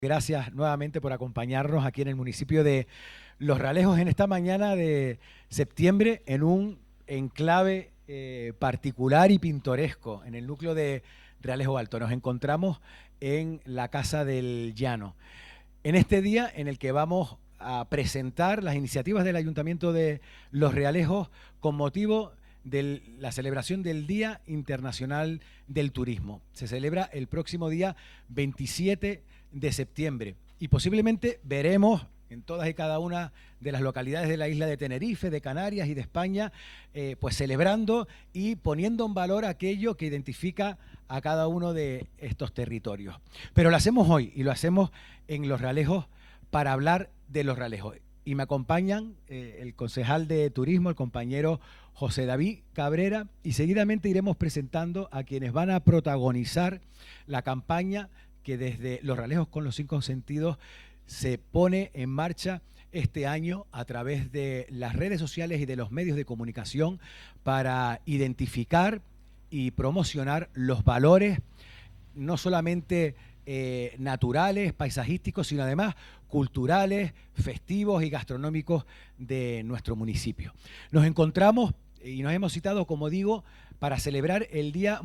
Gracias nuevamente por acompañarnos aquí en el municipio de Los Realejos en esta mañana de septiembre en un enclave particular y pintoresco en el núcleo de Realejo Alto. Nos encontramos en la Casa del Llano. En este día en el que vamos a presentar las iniciativas del Ayuntamiento de Los Realejos con motivo de la celebración del Día Internacional del Turismo. Se celebra el próximo día 27 de septiembre y posiblemente veremos en todas y cada una de las localidades de la isla de Tenerife, de Canarias y de España, pues celebrando y poniendo en valor aquello que identifica a cada uno de estos territorios. Pero lo hacemos hoy y lo hacemos en Los Realejos para hablar de Los Realejos. Y me acompañan el concejal de turismo, el compañero José David Cabrera, y seguidamente iremos presentando a quienes van a protagonizar la campaña que desde Los Realejos con los 5 sentidos se pone en marcha este año a través de las redes sociales y de los medios de comunicación para identificar y promocionar los valores no solamente naturales, paisajísticos, sino además culturales, festivos y gastronómicos de nuestro municipio. Nos encontramos y nos hemos citado, como digo, para celebrar el Día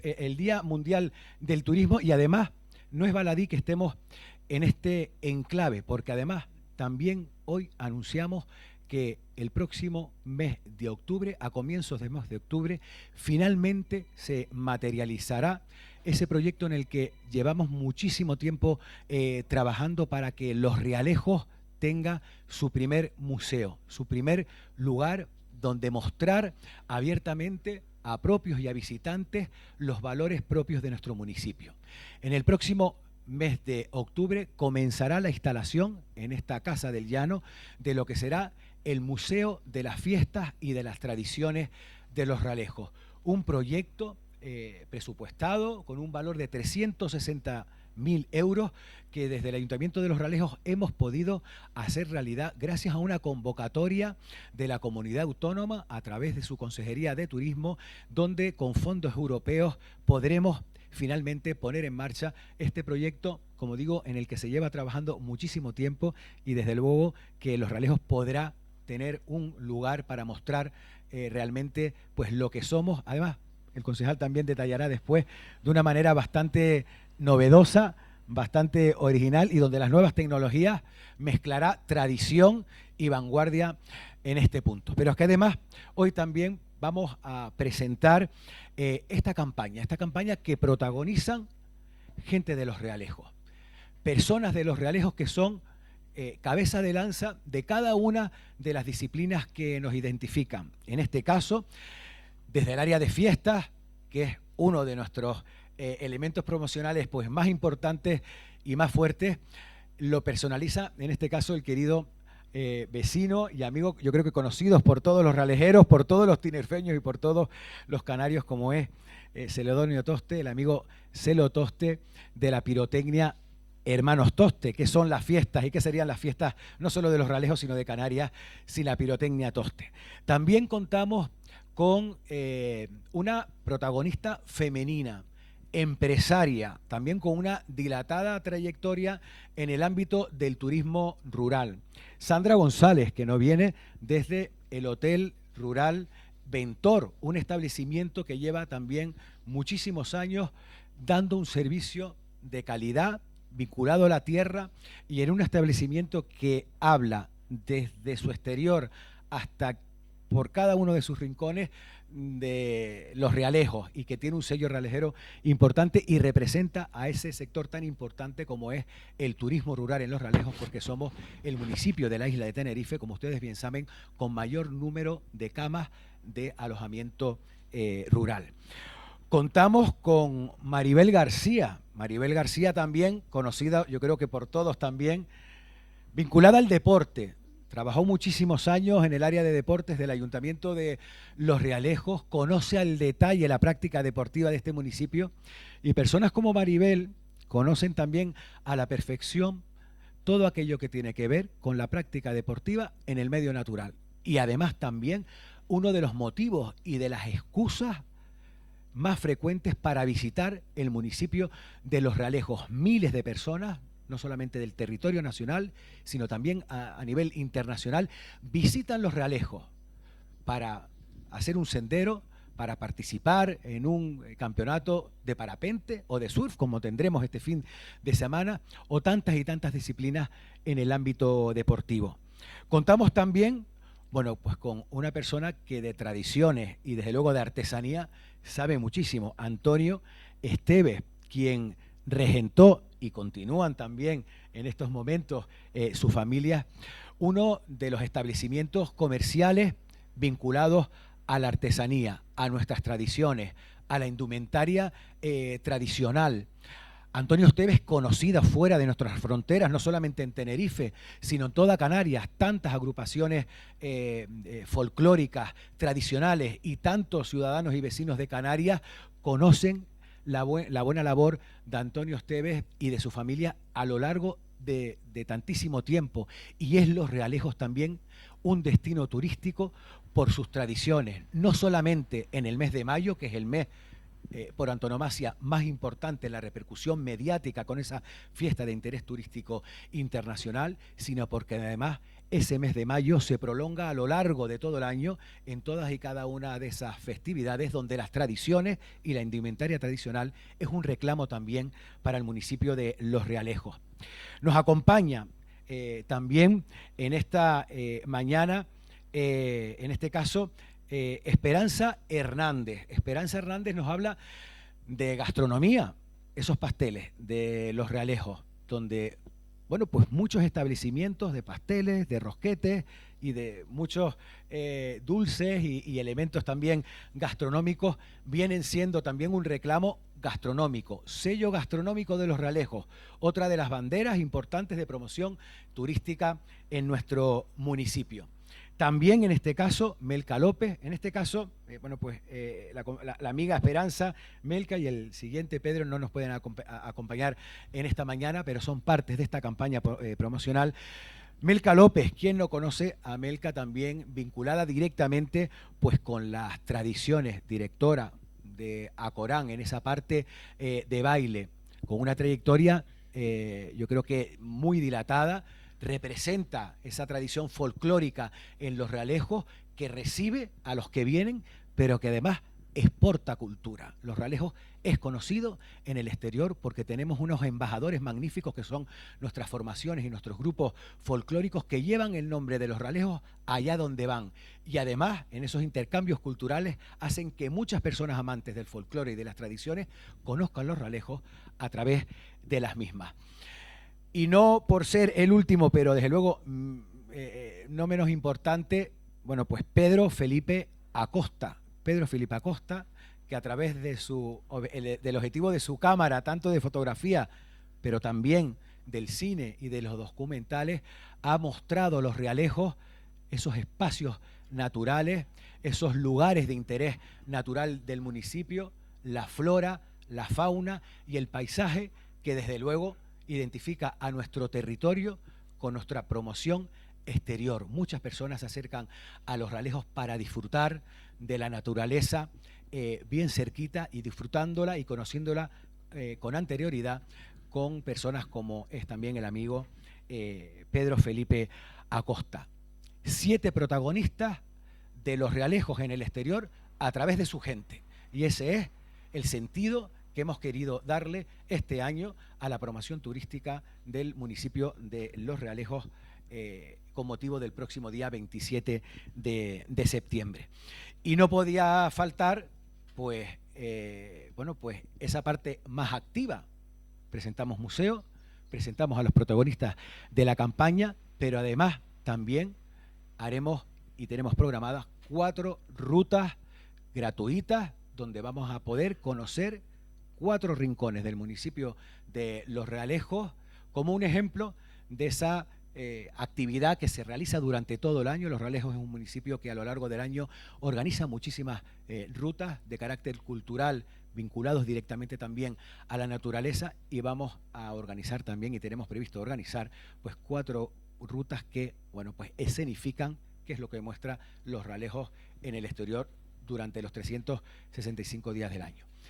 Mundial del Turismo, y además no es baladí que estemos en este enclave, porque además también hoy anunciamos que el próximo mes de octubre, a comienzos del mes de octubre, finalmente se materializará ese proyecto en el que llevamos muchísimo tiempo trabajando para que Los Realejos tenga su primer museo, su primer lugar donde mostrar abiertamente a propios y a visitantes los valores propios de nuestro municipio. En el próximo mes de octubre comenzará la instalación en esta Casa del Llano de lo que será el Museo de las Fiestas y de las Tradiciones de Los Realejos, un proyecto presupuestado con un valor de 360.000 euros que desde el Ayuntamiento de Los Realejos hemos podido hacer realidad gracias a una convocatoria de la comunidad autónoma a través de su Consejería de Turismo, donde con fondos europeos podremos finalmente poner en marcha este proyecto, como digo, en el que se lleva trabajando muchísimo tiempo, y desde luego que Los Realejos podrá tener un lugar para mostrar realmente pues lo que somos. Además, el concejal también detallará después de una manera bastante novedosa, bastante original, y donde las nuevas tecnologías mezclará tradición y vanguardia en este punto. Pero es que además hoy también vamos a presentar esta campaña que protagonizan gente de Los Realejos, personas de Los Realejos que son cabeza de lanza de cada una de las disciplinas que nos identifican. En este caso, desde el área de fiestas, que es uno de nuestros elementos promocionales pues más importantes y más fuertes, lo personaliza en este caso el querido vecino y amigo, yo creo que conocidos por todos los realejeros, por todos los tinerfeños y por todos los canarios, como es Celedonio Toste, el amigo Celo Toste de la pirotecnia Hermanos Toste. ¿Qué son las fiestas y qué serían las fiestas no solo de Los Realejos sino de Canarias sin la pirotecnia Toste? También contamos con una protagonista femenina, empresaria, también con una dilatada trayectoria en el ámbito del turismo rural. Sandra González, que nos viene desde el Hotel Rural Ventor, un establecimiento que lleva también muchísimos años dando un servicio de calidad vinculado a la tierra, y en un establecimiento que habla desde su exterior hasta por cada uno de sus rincones de Los Realejos, y que tiene un sello realejero importante y representa a ese sector tan importante como es el turismo rural en Los Realejos, porque somos el municipio de la isla de Tenerife, como ustedes bien saben, con mayor número de camas de alojamiento rural. Contamos con Maribel García también conocida, yo creo que por todos también, vinculada al deporte. Trabajó muchísimos años en el área de deportes del Ayuntamiento de Los Realejos, conoce al detalle la práctica deportiva de este municipio, y personas como Maribel conocen también a la perfección todo aquello que tiene que ver con la práctica deportiva en el medio natural. Y además también uno de los motivos y de las excusas más frecuentes para visitar el municipio de Los Realejos. Miles de personas, no solamente del territorio nacional, sino también a nivel internacional, visitan los realejos para hacer un sendero, para participar en un campeonato de parapente o de surf, como tendremos este fin de semana, o tantas y tantas disciplinas en el ámbito deportivo. Contamos también, bueno, pues con una persona que de tradiciones y desde luego de artesanía sabe muchísimo, Antonio Esteves, quien regentó y continúan también en estos momentos su familia, uno de los establecimientos comerciales vinculados a la artesanía, a nuestras tradiciones, a la indumentaria tradicional. Antonio Esteves, conocida fuera de nuestras fronteras, no solamente en Tenerife, sino en toda Canarias, tantas agrupaciones folclóricas, tradicionales y tantos ciudadanos y vecinos de Canarias conocen la buena labor de Antonio Esteves y de su familia a lo largo de tantísimo tiempo. Y es Los Realejos también un destino turístico por sus tradiciones, no solamente en el mes de mayo, que es el mes por antonomasia más importante en la repercusión mediática con esa fiesta de interés turístico internacional, sino porque además ese mes de mayo se prolonga a lo largo de todo el año en todas y cada una de esas festividades donde las tradiciones y la indumentaria tradicional es un reclamo también para el municipio de Los Realejos. Nos acompaña también en esta mañana, en este caso, Esperanza Hernández. Esperanza Hernández nos habla de gastronomía, esos pasteles de Los Realejos, donde, bueno, pues muchos establecimientos de pasteles, de rosquetes y de muchos dulces y elementos también gastronómicos vienen siendo también un reclamo gastronómico, sello gastronómico de Los Realejos, otra de las banderas importantes de promoción turística en nuestro municipio. También en este caso, Melca López, en este caso, bueno, pues la amiga Esperanza, Melca y el siguiente Pedro no nos pueden acompañar en esta mañana, pero son partes de esta campaña promocional. Melca López, ¿quién no conoce a Melca también vinculada directamente pues con las tradiciones, directora de Acorán en esa parte de baile, con una trayectoria yo creo que muy dilatada, representa esa tradición folclórica en Los Realejos que recibe a los que vienen, pero que además exporta cultura. Los Realejos es conocido en el exterior porque tenemos unos embajadores magníficos que son nuestras formaciones y nuestros grupos folclóricos que llevan el nombre de Los Realejos allá donde van. Y además, en esos intercambios culturales hacen que muchas personas amantes del folclore y de las tradiciones conozcan Los Realejos a través de las mismas. Y no por ser el último, pero desde luego no menos importante, bueno, pues Pedro Felipe Acosta. Pedro Felipe Acosta, que a través del objetivo de su cámara, tanto de fotografía, pero también del cine y de los documentales, ha mostrado Los Realejos, esos espacios naturales, esos lugares de interés natural del municipio, la flora, la fauna y el paisaje que desde luego identifica a nuestro territorio con nuestra promoción exterior. Muchas personas se acercan a Los Realejos para disfrutar de la naturaleza bien cerquita y disfrutándola y conociéndola con anterioridad con personas como es también el amigo Pedro Felipe Acosta. 7 protagonistas de Los Realejos en el exterior a través de su gente. Y ese es el sentido que hemos querido darle este año a la promoción turística del municipio de Los Realejos con motivo del próximo día 27 de septiembre. Y no podía faltar, pues, bueno, pues esa parte más activa. Presentamos museo, presentamos a los protagonistas de la campaña, pero además también haremos y tenemos programadas 4 rutas gratuitas donde vamos a poder conocer 4 rincones del municipio de Los Realejos como un ejemplo de esa actividad que se realiza durante todo el año. Los Realejos es un municipio que a lo largo del año organiza muchísimas rutas de carácter cultural vinculados directamente también a la naturaleza y vamos a organizar también y tenemos previsto organizar pues 4 rutas que, bueno, pues escenifican qué es lo que muestra Los Realejos en el exterior durante los 365 días del año.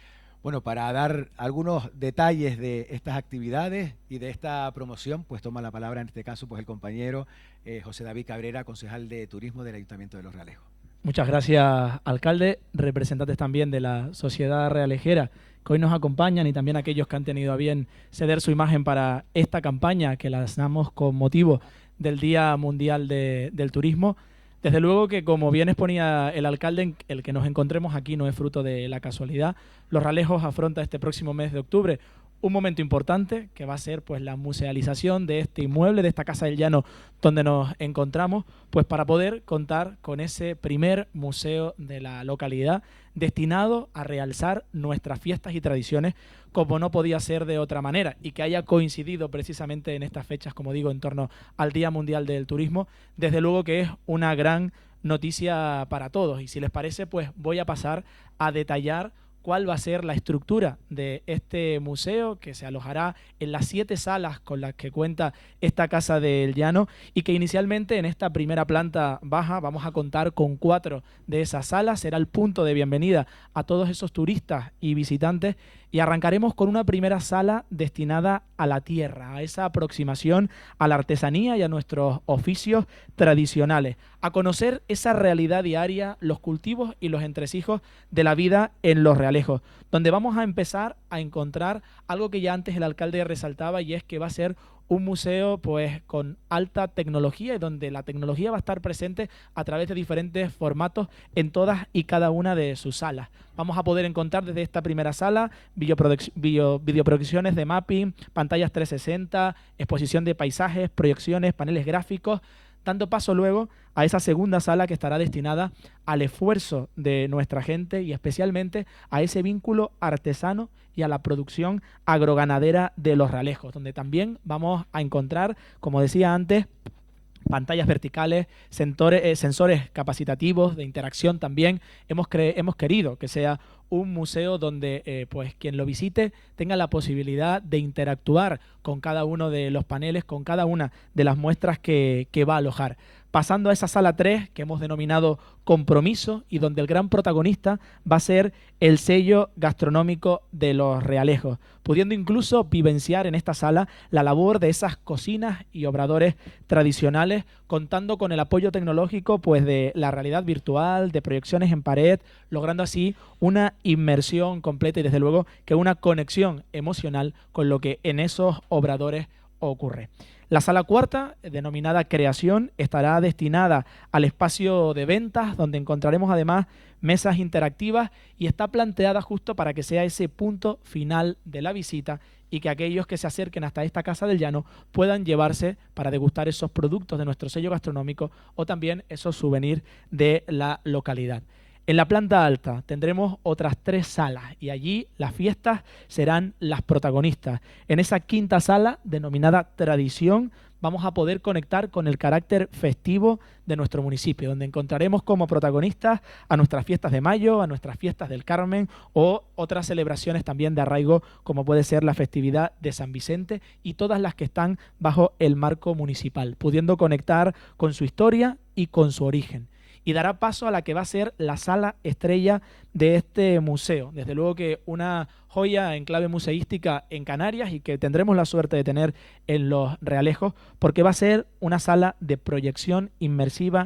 Bueno, para dar algunos detalles de estas actividades y de esta promoción, pues toma la palabra en este caso pues el compañero José David Cabrera, concejal de Turismo del Ayuntamiento de Los Realejos. Muchas gracias, alcalde, representantes también de la sociedad realejera que hoy nos acompañan y también aquellos que han tenido a bien ceder su imagen para esta campaña que lanzamos con motivo del Día Mundial del Turismo. Desde luego que, como bien exponía el alcalde, el que nos encontremos aquí no es fruto de la casualidad. Los Realejos afronta este próximo mes de octubre un momento importante que va a ser pues la musealización de este inmueble, de esta Casa del Llano donde nos encontramos, pues para poder contar con ese primer museo de la localidad destinado a realzar nuestras fiestas y tradiciones como no podía ser de otra manera, y que haya coincidido precisamente en estas fechas, como digo, en torno al Día Mundial del Turismo, desde luego que es una gran noticia para todos. Y si les parece, pues voy a pasar a detallar cuál va a ser la estructura de este museo, que se alojará en las 7 salas con las que cuenta esta Casa del Llano, y que inicialmente en esta primera planta baja vamos a contar con 4 de esas salas. Será el punto de bienvenida a todos esos turistas y visitantes, y arrancaremos con una primera sala destinada a la tierra, a esa aproximación a la artesanía y a nuestros oficios tradicionales, a conocer esa realidad diaria, los cultivos y los entresijos de la vida en Los Realejos, donde vamos a empezar a encontrar algo que ya antes el alcalde resaltaba, y es que va a ser un museo pues con alta tecnología, y donde la tecnología va a estar presente a través de diferentes formatos en todas y cada una de sus salas. Vamos a poder encontrar desde esta primera sala videoproyecciones de mapping, pantallas 360, exposición de paisajes, proyecciones, paneles gráficos, dando paso luego a esa segunda sala que estará destinada al esfuerzo de nuestra gente y especialmente a ese vínculo artesano y a la producción agroganadera de Los Realejos, donde también vamos a encontrar, como decía antes, pantallas verticales, sensores capacitativos de interacción también. Hemos querido que sea un museo donde pues quien lo visite tenga la posibilidad de interactuar con cada uno de los paneles, con cada una de las muestras que va a alojar. Pasando a esa sala 3 que hemos denominado Compromiso, y donde el gran protagonista va a ser el sello gastronómico de Los Realejos, pudiendo incluso vivenciar en esta sala la labor de esas cocinas y obradores tradicionales, contando con el apoyo tecnológico pues de la realidad virtual, de proyecciones en pared, logrando así una inmersión completa y desde luego que una conexión emocional con lo que en esos obradores ocurre. La sala cuarta, denominada Creación, estará destinada al espacio de ventas, donde encontraremos además mesas interactivas, y está planteada justo para que sea ese punto final de la visita y que aquellos que se acerquen hasta esta Casa del Llano puedan llevarse para degustar esos productos de nuestro sello gastronómico o también esos souvenirs de la localidad. En la planta alta tendremos otras 3 salas, y allí las fiestas serán las protagonistas. En esa quinta sala, denominada Tradición, vamos a poder conectar con el carácter festivo de nuestro municipio, donde encontraremos como protagonistas a nuestras fiestas de mayo, a nuestras fiestas del Carmen o otras celebraciones también de arraigo, como puede ser la festividad de San Vicente, y todas las que están bajo el marco municipal, pudiendo conectar con su historia y con su origen. Y dará paso a la que va a ser la sala estrella de este museo. Desde luego que una joya en clave museística en Canarias, y que tendremos la suerte de tener en Los Realejos, porque va a ser una sala de proyección inmersiva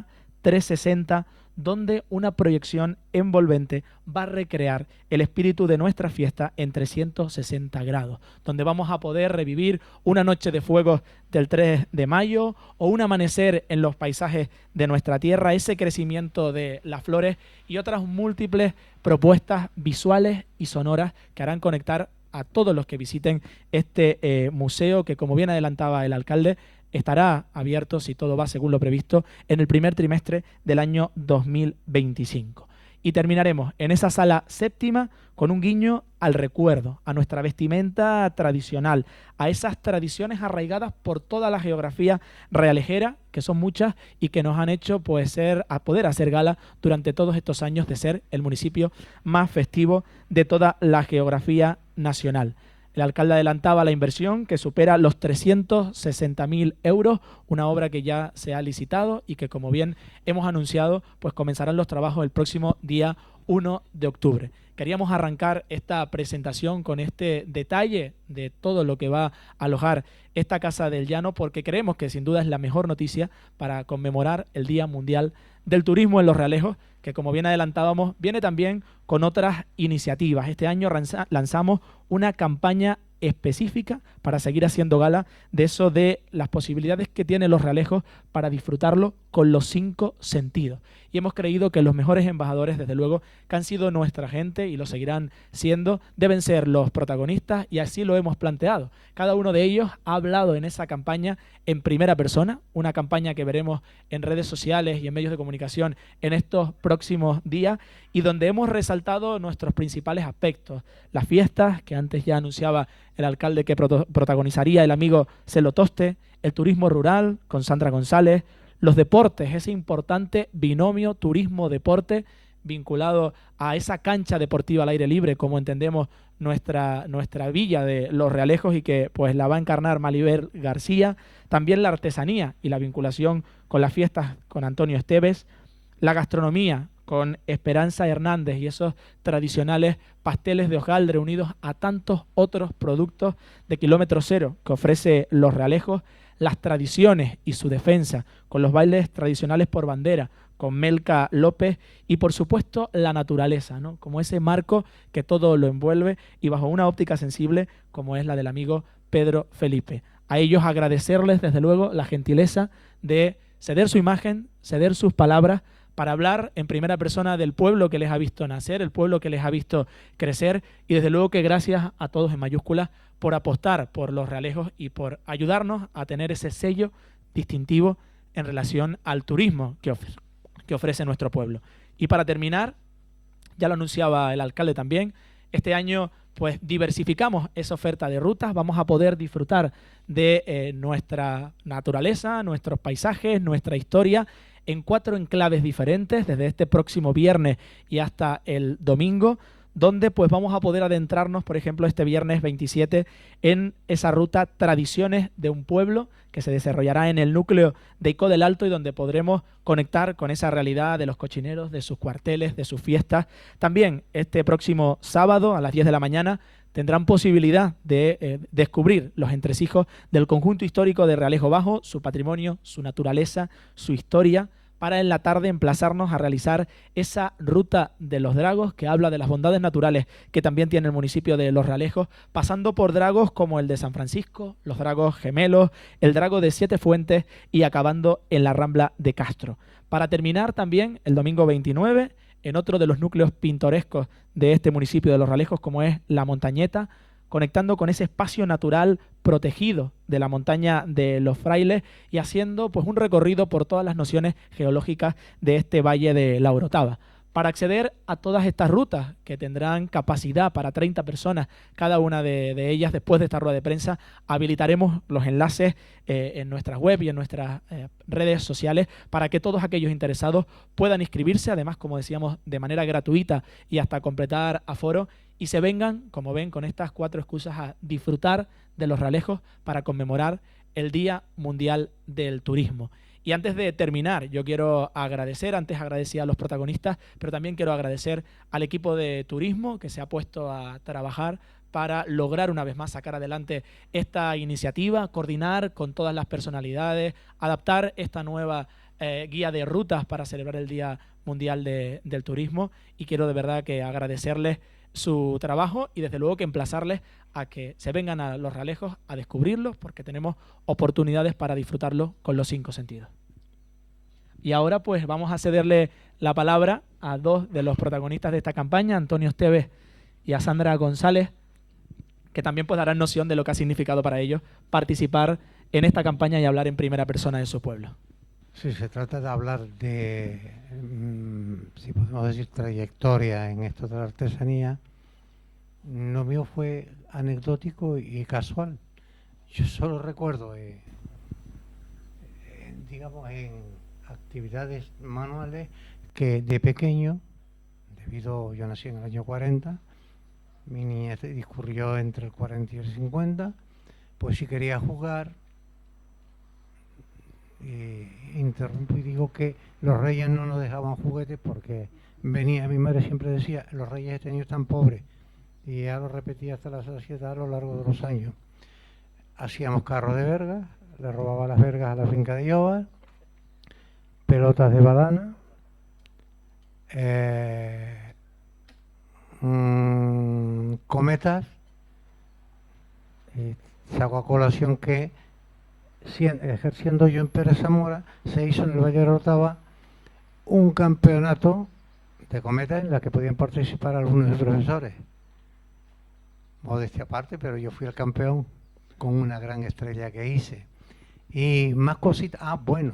360, donde una proyección envolvente va a recrear el espíritu de nuestra fiesta en 360 grados, donde vamos a poder revivir una noche de fuegos del 3 de mayo o un amanecer en los paisajes de nuestra tierra, ese crecimiento de las flores y otras múltiples propuestas visuales y sonoras que harán conectar a todos los que visiten este museo, que, como bien adelantaba el alcalde, estará abierto, si todo va según lo previsto, en el primer trimestre del año 2025. Y terminaremos en esa sala séptima con un guiño al recuerdo, a nuestra vestimenta tradicional, a esas tradiciones arraigadas por toda la geografía realejera, que son muchas y que nos han hecho pues poder hacer gala durante todos estos años de ser el municipio más festivo de toda la geografía nacional. El alcalde adelantaba la inversión, que supera los 360.000 euros, una obra que ya se ha licitado y que, como bien hemos anunciado, pues comenzarán los trabajos el próximo día 1 de octubre. queríamos arrancar esta presentación con este detalle de todo lo que va a alojar esta Casa del Llano, porque creemos que sin duda es la mejor noticia para conmemorar el Día Mundial del Turismo en Los Realejos, que como bien adelantábamos, viene también con otras iniciativas. Este año lanzamos una campaña específica para seguir haciendo gala de eso, de las posibilidades que tienen Los Realejos para disfrutarlo con los 5 sentidos. Y hemos creído que los mejores embajadores, desde luego, que han sido nuestra gente y lo seguirán siendo, deben ser los protagonistas, y así lo hemos planteado. Cada uno de ellos ha hablado en esa campaña en primera persona, una campaña que veremos en redes sociales y en medios de comunicación en estos próximos días, y donde hemos resaltado nuestros principales aspectos. Las fiestas, que antes ya anunciaba el alcalde que protagonizaría el amigo Celo Toste, el turismo rural con Sandra González, los deportes, ese importante binomio turismo-deporte vinculado a esa cancha deportiva al aire libre, como entendemos nuestra villa de Los Realejos, y que pues la va a encarnar Malibel García. También la artesanía y la vinculación con las fiestas con Antonio Esteves, la gastronomía con Esperanza Hernández y esos tradicionales pasteles de hojaldre unidos a tantos otros productos de kilómetro cero que ofrece Los Realejos, las tradiciones y su defensa con los bailes tradicionales por bandera, con Melca López, y por supuesto la naturaleza, ¿no? Como ese marco que todo lo envuelve y bajo una óptica sensible como es la del amigo Pedro Felipe. A ellos agradecerles desde luego la gentileza de ceder su imagen, ceder sus palabras, para hablar en primera persona del pueblo que les ha visto nacer, el pueblo que les ha visto crecer, y desde luego que gracias a todos en mayúsculas por apostar por Los Realejos y por ayudarnos a tener ese sello distintivo en relación al turismo que ofrece nuestro pueblo. Y para terminar, ya lo anunciaba el alcalde también, este año pues diversificamos esa oferta de rutas, vamos a poder disfrutar de nuestra naturaleza, nuestros paisajes, nuestra historia, en 4 enclaves diferentes, desde este próximo viernes y hasta el domingo, donde pues vamos a poder adentrarnos, por ejemplo, este viernes 27 en esa ruta Tradiciones de un Pueblo, que se desarrollará en el núcleo de Icó del Alto, y donde podremos conectar con esa realidad de los cochineros, de sus cuarteles, de sus fiestas. También este próximo sábado a las 10 de la mañana tendrán posibilidad de descubrir los entresijos del conjunto histórico de Realejo Bajo, su patrimonio, su naturaleza, su historia, para en la tarde emplazarnos a realizar esa ruta de los dragos que habla de las bondades naturales que también tiene el municipio de Los Realejos, pasando por dragos como el de San Francisco, los dragos gemelos, el drago de 7 Fuentes y acabando en la Rambla de Castro. Para terminar también el domingo 29 en otro de los núcleos pintorescos de este municipio de Los Realejos, como es La Montañeta, conectando con ese espacio natural protegido de la montaña de Los Frailes y haciendo pues un recorrido por todas las nociones geológicas de este valle de la Orotava. Para acceder a todas estas rutas, que tendrán capacidad para 30 personas cada una de ellas, después de esta rueda de prensa, habilitaremos los enlaces en nuestras web y en nuestras redes sociales para que todos aquellos interesados puedan inscribirse, además, como decíamos, de manera gratuita y hasta completar aforo, y se vengan, como ven, con estas 4 excusas a disfrutar de Los Realejos para conmemorar el Día Mundial del Turismo. Y antes de terminar, yo quiero agradecer, antes agradecí a los protagonistas, pero también quiero agradecer al equipo de turismo que se ha puesto a trabajar para lograr una vez más sacar adelante esta iniciativa, coordinar con todas las personalidades, adaptar esta nueva guía de rutas para celebrar el Día Mundial del Turismo, y quiero de verdad que agradecerles su trabajo y desde luego que emplazarles a que se vengan a Los Realejos a descubrirlos, porque tenemos oportunidades para disfrutarlo con los 5 sentidos. Y ahora pues vamos a cederle la palabra a 2 de los protagonistas de esta campaña, Antonio Esteves y a Sandra González, que también pues darán noción de lo que ha significado para ellos participar en esta campaña y hablar en primera persona de su pueblo. Sí, se trata de hablar de, si podemos decir, trayectoria en esto de la artesanía. Lo mío fue anecdótico y casual. Yo solo recuerdo, digamos, en actividades manuales que de pequeño, yo nací en el año 40, mi niñez discurrió entre el 40 y el 50, pues si quería jugar, interrumpo y digo que los reyes no nos dejaban juguetes porque venía, mi madre siempre decía, los reyes este año están pobres, y ya lo repetía hasta la saciedad a lo largo de los años. Hacíamos carros de vergas, le robaba las vergas a la finca de Yoba, pelotas de badana, cometas, saco a colación que ejerciendo yo en Pérez Zamora se hizo en el Valle de Orotava un campeonato de cometas en la que podían participar algunos profesores. Modestia aparte, pero yo fui el campeón con una gran estrella que hice. Y más cositas. Ah, bueno.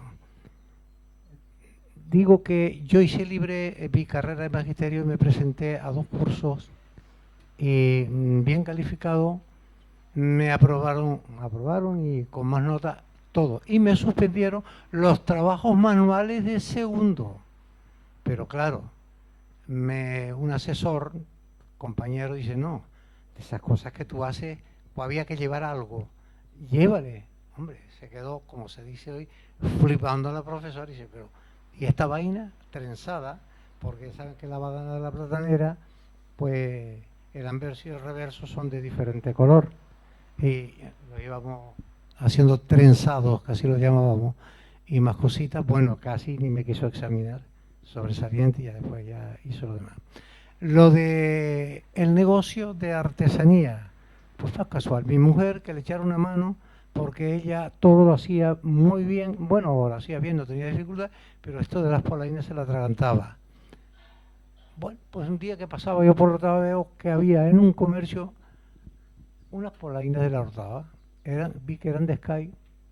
Digo que yo hice libre mi carrera de magisterio y me presenté a 2 cursos y bien calificado me aprobaron y con más nota todo. Y me suspendieron los trabajos manuales de segundo. Pero claro, un asesor, compañero, dice, no, de esas cosas que tú haces, pues había que llevar algo. Llévale. Hombre, se quedó, como se dice hoy, flipando la profesora y dice, pero, ¿y esta vaina trenzada? Porque saben que la badana de la platanera, pues el anverso y el reverso son de diferente color. Y lo íbamos haciendo trenzados, casi lo llamábamos, y más cositas, bueno, casi ni me quiso examinar, sobresaliente, y ya después ya hizo lo demás. Lo de el negocio de artesanía, pues fue casual. Mi mujer, que le echaron una mano, porque ella todo lo hacía muy bien, bueno, lo hacía bien, no tenía dificultad, pero esto de las polainas se la atragantaba. Bueno, pues un día que pasaba yo por Orotava veo que había en un comercio unas polainas de la Orotava, vi que eran de Sky,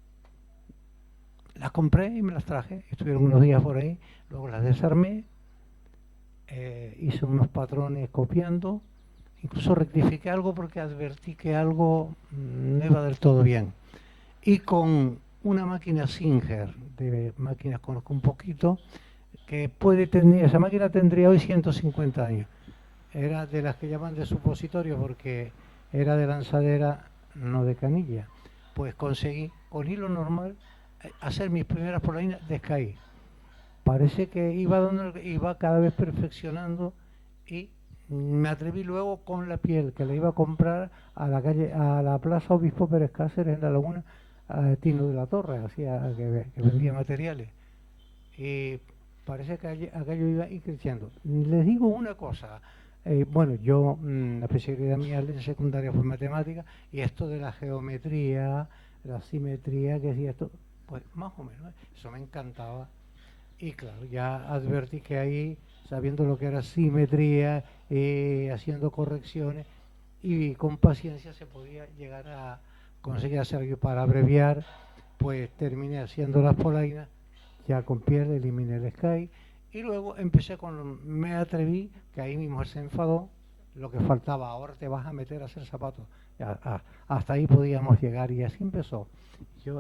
las compré y me las traje, estuvieron unos días por ahí, luego las desarmé, hice unos patrones copiando, incluso rectifiqué algo porque advertí que algo no iba del todo bien. Y con una máquina Singer, de máquinas conozco un poquito, que puede tener, esa máquina tendría hoy 150 años. Era de las que llaman de supositorio porque era de lanzadera, no de canilla. Pues conseguí, con hilo normal, hacer mis primeras polainas de Sky. Parece que iba cada vez perfeccionando y me atreví luego con la piel que le iba a comprar a la Plaza Obispo Pérez Cáceres en La Laguna, a Tino de la Torre, que vendía materiales. Y parece que aquello iba ir creciendo. Les digo una cosa, bueno, yo, la especialidad mía de secundaria fue matemática, y esto de la geometría, la simetría, que decía esto, pues más o menos, eso me encantaba. Y claro, ya advertí que ahí, sabiendo lo que era simetría, haciendo correcciones, y con paciencia se podía llegar a conseguir hacer algo. Para abreviar, pues terminé haciendo las polainas, ya con piel, eliminé el Sky, y luego me atreví, que ahí mi mujer se enfadó, lo que faltaba, ahora te vas a meter a hacer zapatos. Hasta ahí podíamos llegar, y así empezó. Yo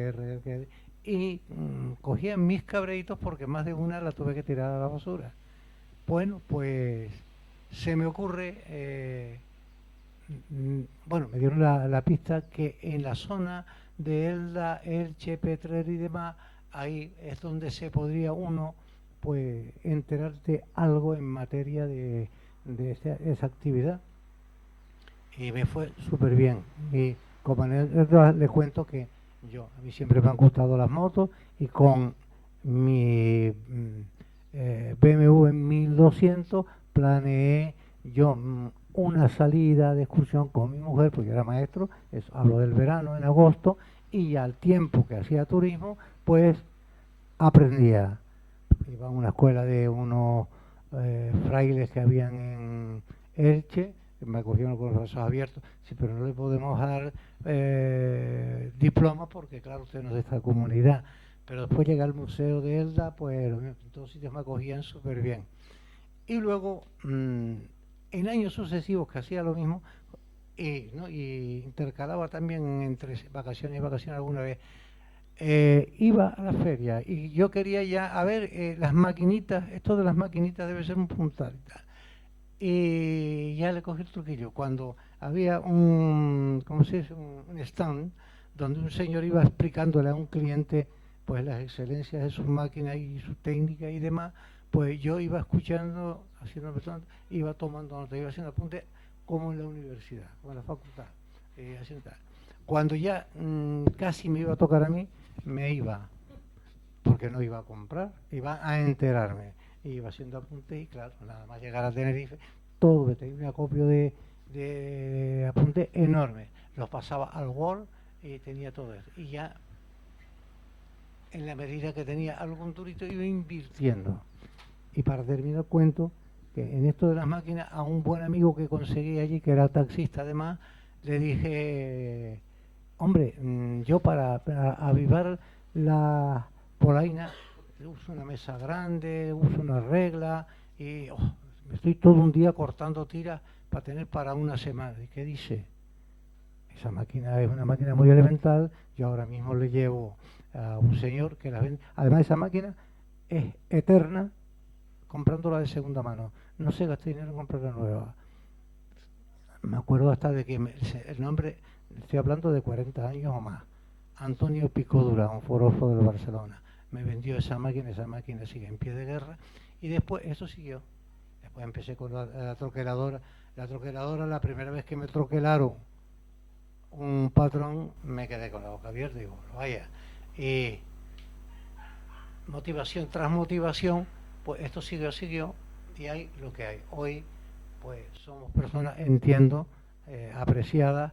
y cogía mis cabreritos porque más de una la tuve que tirar a la basura. Bueno, pues se me ocurre, bueno, me dieron la pista que en la zona de Elda, Elche, Petrer y demás, ahí es donde se podría uno pues enterar de algo en materia de esa actividad. Y me fue súper bien. Y como anécdota les cuento que a mí siempre me han gustado las motos, y con mi BMW en 1200 planeé yo una salida de excursión con mi mujer, porque yo era maestro, hablo del verano, en agosto, y al tiempo que hacía turismo, pues aprendía. Iba a una escuela de unos frailes que habían en Elche, me cogieron con los brazos abiertos. Sí, pero no le podemos dar diploma porque, claro, usted no es de esta comunidad. Pero después llegué al Museo de Elda, pues en todos sitios me acogían súper bien. Y luego, en años sucesivos que hacía lo mismo, y intercalaba también entre vacaciones y vacaciones alguna vez, iba a la feria y yo quería ya, a ver, las maquinitas, esto de las maquinitas debe ser un puntal y tal. Y ya le cogí el truquillo. Cuando había ¿cómo se dice? Un stand donde un señor iba explicándole a un cliente pues las excelencias de sus máquinas y su técnica y demás, pues yo iba escuchando, iba tomando nota, iba haciendo apuntes como en la universidad, como en la facultad. Haciendo tal. Cuando ya casi me iba a tocar a mí, me iba, porque no iba a comprar, iba a enterarme. Iba haciendo apuntes y claro, nada más llegar a Tenerife, todo, tenía un acopio de apuntes enorme. Los pasaba al Word y tenía todo eso. Y ya, en la medida que tenía algún turito, iba invirtiendo. Y para terminar, cuento que en esto de las máquinas, a un buen amigo que conseguí allí, que era taxista además, le dije, hombre, yo para avivar la polaina uso una mesa grande, uso una regla y me estoy todo un día cortando tiras para tener para una semana. ¿Y qué dice? Esa máquina es una máquina muy elemental. Yo ahora mismo le llevo a un señor que la vende. Además, esa máquina es eterna comprándola de segunda mano. No se gasta dinero en comprarla nueva. Me acuerdo hasta de que el nombre, estoy hablando de 40 años o más, Antonio Picodura, un forofo de Barcelona, me vendió esa máquina sigue en pie de guerra, y después eso siguió. Después empecé con la troqueladora. La troqueladora, la primera vez que me troquelaron un patrón, me quedé con la boca abierta y digo, vaya. Y motivación tras motivación, pues esto siguió y hay lo que hay. Hoy pues somos personas, entiendo, apreciadas,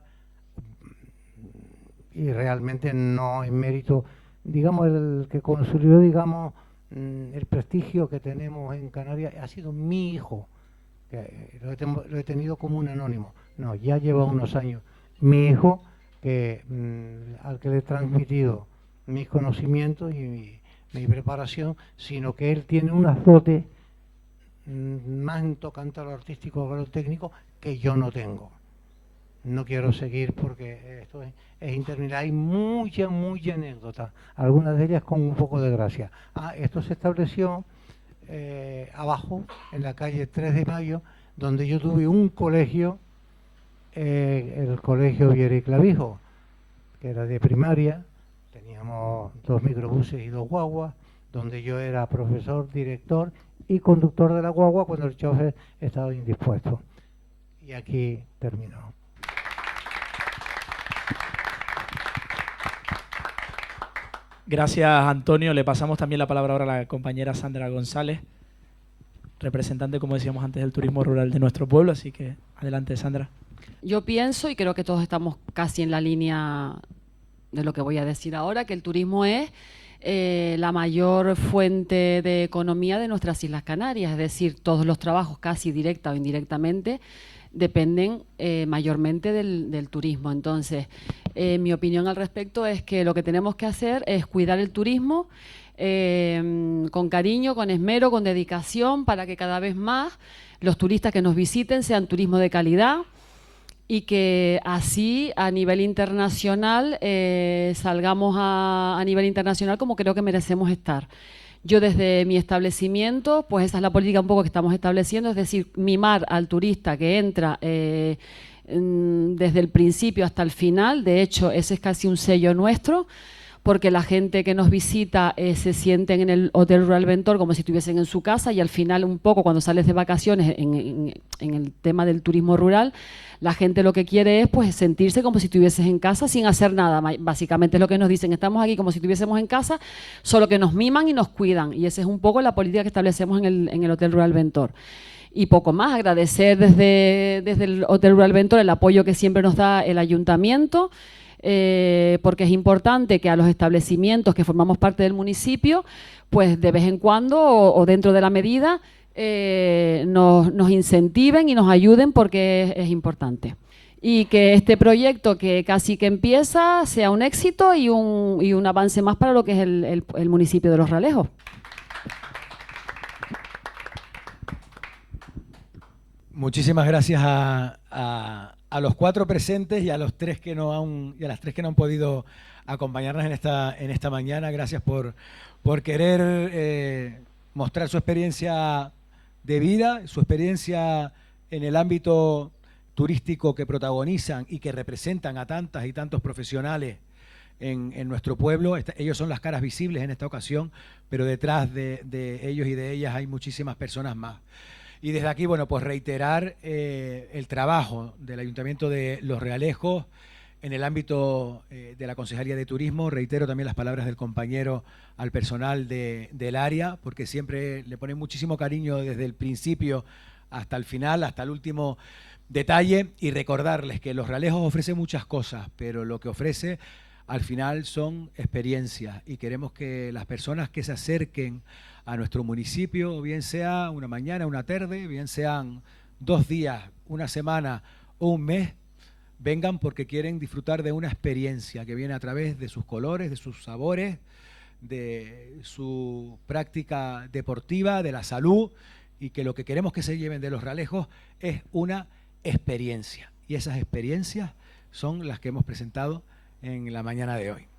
y realmente no en mérito, digamos, el que construyó, digamos, el prestigio que tenemos en Canarias ha sido mi hijo, que lo he tenido como un anónimo. No, ya lleva unos años. Mi hijo, que al que le he transmitido mis conocimientos y mi preparación, sino que él tiene un azote más en tocante a lo artístico que a lo técnico que yo no tengo. No quiero seguir porque esto es interminable. Hay muchas anécdotas, algunas de ellas con un poco de gracia. Esto se estableció abajo, en la calle 3 de Mayo, donde yo tuve un colegio, el colegio Viera y Clavijo, que era de primaria. Teníamos 2 microbuses y 2 guaguas, donde yo era profesor, director y conductor de la guagua cuando el chofer estaba indispuesto. Y aquí terminó. Gracias, Antonio. Le pasamos también la palabra ahora a la compañera Sandra González, representante, como decíamos antes, del turismo rural de nuestro pueblo. Así que adelante, Sandra. Yo pienso, y creo que todos estamos casi en la línea de lo que voy a decir ahora, que el turismo es la mayor fuente de economía de nuestras Islas Canarias. Es decir, todos los trabajos, casi directa o indirectamente, dependen mayormente del turismo. Entonces, mi opinión al respecto es que lo que tenemos que hacer es cuidar el turismo con cariño, con esmero, con dedicación, para que cada vez más los turistas que nos visiten sean turismo de calidad y que así a nivel internacional salgamos a nivel internacional como creo que merecemos estar. Yo desde mi establecimiento, pues esa es la política un poco que estamos estableciendo, es decir, mimar al turista que entra desde el principio hasta el final. De hecho, ese es casi un sello nuestro, porque la gente que nos visita se sienten en el Hotel Rural Ventor como si estuviesen en su casa, y al final un poco cuando sales de vacaciones en el tema del turismo rural, la gente lo que quiere es pues sentirse como si estuvieses en casa sin hacer nada. Básicamente es lo que nos dicen, estamos aquí como si estuviésemos en casa, solo que nos miman y nos cuidan, y esa es un poco la política que establecemos en el Hotel Rural Ventor. Y poco más, agradecer desde el Hotel Rural Ventor el apoyo que siempre nos da el ayuntamiento, porque es importante que a los establecimientos que formamos parte del municipio, pues de vez en cuando o dentro de la medida, nos incentiven y nos ayuden, porque es importante. Y que este proyecto que casi que empieza sea un éxito y un avance más para lo que es el municipio de Los Ralejos. Muchísimas gracias a los 4 presentes y a los 3 que no han, y a las 3 que no han podido acompañarnos en esta mañana. Gracias por querer mostrar su experiencia de vida, su experiencia en el ámbito turístico que protagonizan y que representan a tantas y tantos profesionales en nuestro pueblo. Ellos son las caras visibles en esta ocasión, pero detrás de ellos y de ellas hay muchísimas personas más. Y desde aquí, bueno, pues reiterar el trabajo del Ayuntamiento de Los Realejos en el ámbito de la Concejalía de Turismo. Reitero también las palabras del compañero al personal del área, porque siempre le ponen muchísimo cariño desde el principio hasta el final, hasta el último detalle, y recordarles que Los Realejos ofrece muchas cosas, pero lo que ofrece al final son experiencias, y queremos que las personas que se acerquen a nuestro municipio, bien sea una mañana, una tarde, bien sean 2 días, una semana o un mes, vengan porque quieren disfrutar de una experiencia que viene a través de sus colores, de sus sabores, de su práctica deportiva, de la salud, y que lo que queremos que se lleven de Los Realejos es una experiencia. Y esas experiencias son las que hemos presentado en la mañana de hoy.